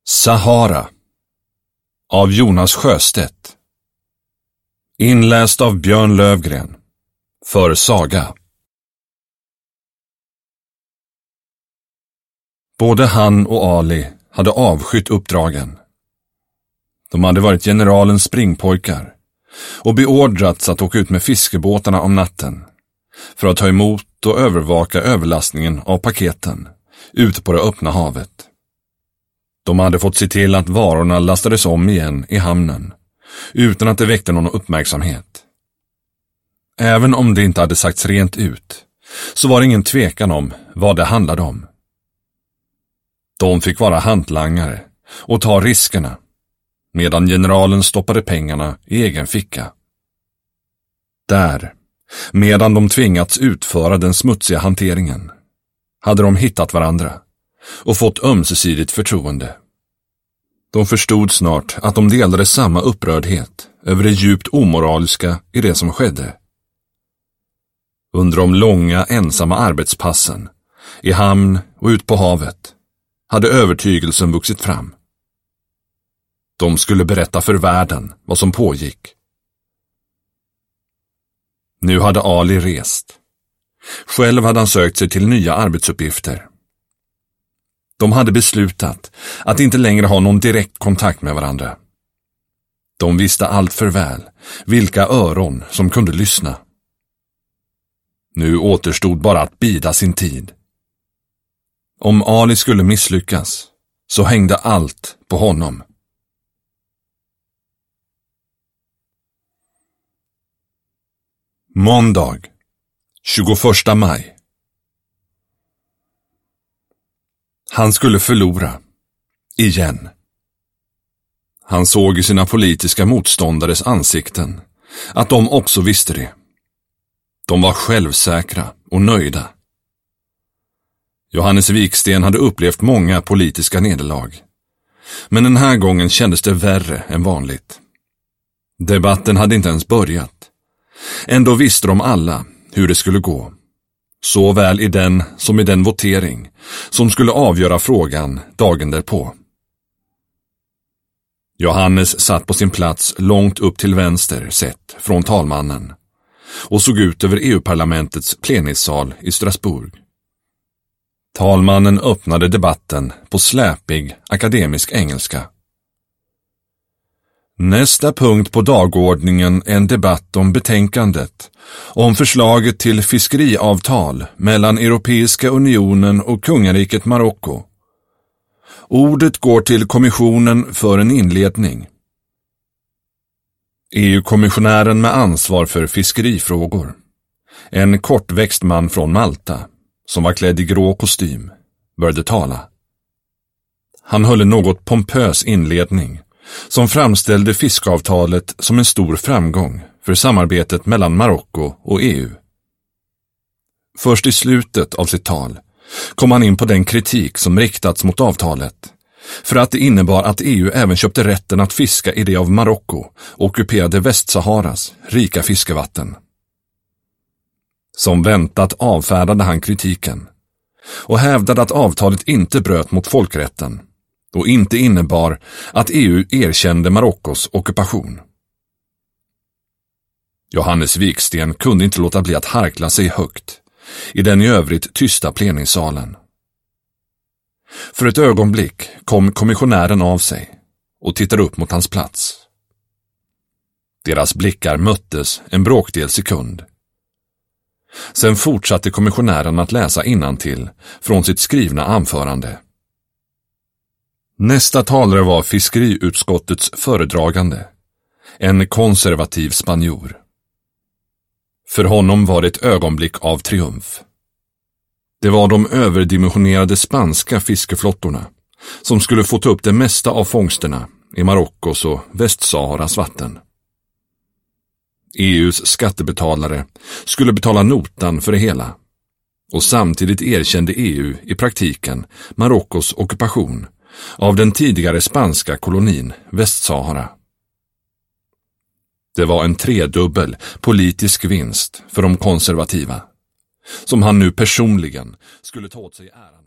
Sahara av Jonas Sjöstedt. Inläst av Björn Lövgren. För Saga. Både han och Ali hade avskytt uppdragen. De hade varit generalens springpojkar och beordrats att åka ut med fiskebåtarna om natten för att ta emot och övervaka överlastningen av paketen ute på det öppna havet. De hade fått se till att varorna lastades om igen i hamnen utan att det väckte någon uppmärksamhet. Även om det inte hade sagts rent ut så var det ingen tvekan om vad det handlade om. De fick vara hantlangare och ta riskerna, medan generalen stoppade pengarna i egen ficka. Där, medan de tvingats utföra den smutsiga hanteringen, hade de hittat varandra och fått ömsesidigt förtroende. De förstod snart att de delade samma upprördhet över det djupt omoraliska i det som skedde. Under de långa ensamma arbetspassen, i hamn och ut på havet, hade övertygelsen vuxit fram. De skulle berätta för världen vad som pågick. Nu hade Ali rest. Själv hade han sökt sig till nya arbetsuppgifter. De hade beslutat att inte längre ha någon direkt kontakt med varandra. De visste allt för väl vilka öron som kunde lyssna. Nu återstod bara att bida sin tid. Om Ali skulle misslyckas så hängde allt på honom. Måndag, 21 maj. Han skulle förlora. Igen. Han såg i sina politiska motståndares ansikten att de också visste det. De var självsäkra och nöjda. Johannes Viksten hade upplevt många politiska nederlag. Men den här gången kändes det värre än vanligt. Debatten hade inte ens börjat. Ändå visste de alla hur det skulle gå. Såväl i den som i den votering som skulle avgöra frågan dagen därpå. Johannes satt på sin plats långt upp till vänster sett från talmannen och såg ut över EU-parlamentets plenissal i Strasbourg. Talmannen öppnade debatten på släpig akademisk engelska. Nästa punkt på dagordningen är en debatt om betänkandet om förslaget till fiskeriavtal mellan Europeiska unionen och kungariket Marocko. Ordet går till kommissionen för en inledning. EU-kommissionären med ansvar för fiskerifrågor, en kortväxt man från Malta som var klädd i grå kostym, började tala. Han höll en något pompös inledning som framställde fiskavtalet som en stor framgång för samarbetet mellan Marocko och EU. Först i slutet av sitt tal kom han in på den kritik som riktats mot avtalet, för att det innebar att EU även köpte rätten att fiska i det av Marocko ockuperade Västsaharas rika fiskevatten. Som väntat avfärdade han kritiken och hävdade att avtalet inte bröt mot folkrätten och inte innebar att EU erkände Marockos ockupation. Johannes Viksten kunde inte låta bli att harkla sig högt i den i övrigt tysta plenisalen. För ett ögonblick kom kommissionären av sig och tittade upp mot hans plats. Deras blickar möttes en bråkdel sekund. Sen fortsatte kommissionären att läsa innantill från sitt skrivna anförande. Nästa talare var fiskeriutskottets föredragande, en konservativ spanjor. För honom var det ett ögonblick av triumf. Det var de överdimensionerade spanska fiskeflottorna som skulle få ta upp det mesta av fångsterna i Marockos och Västsaharas vatten. EUs skattebetalare skulle betala notan för det hela, och samtidigt erkände EU i praktiken Marockos ockupation av den tidigare spanska kolonin Västsahara. Det var en tredubbel politisk vinst för de konservativa, som han nu personligen skulle ta åt sig äran.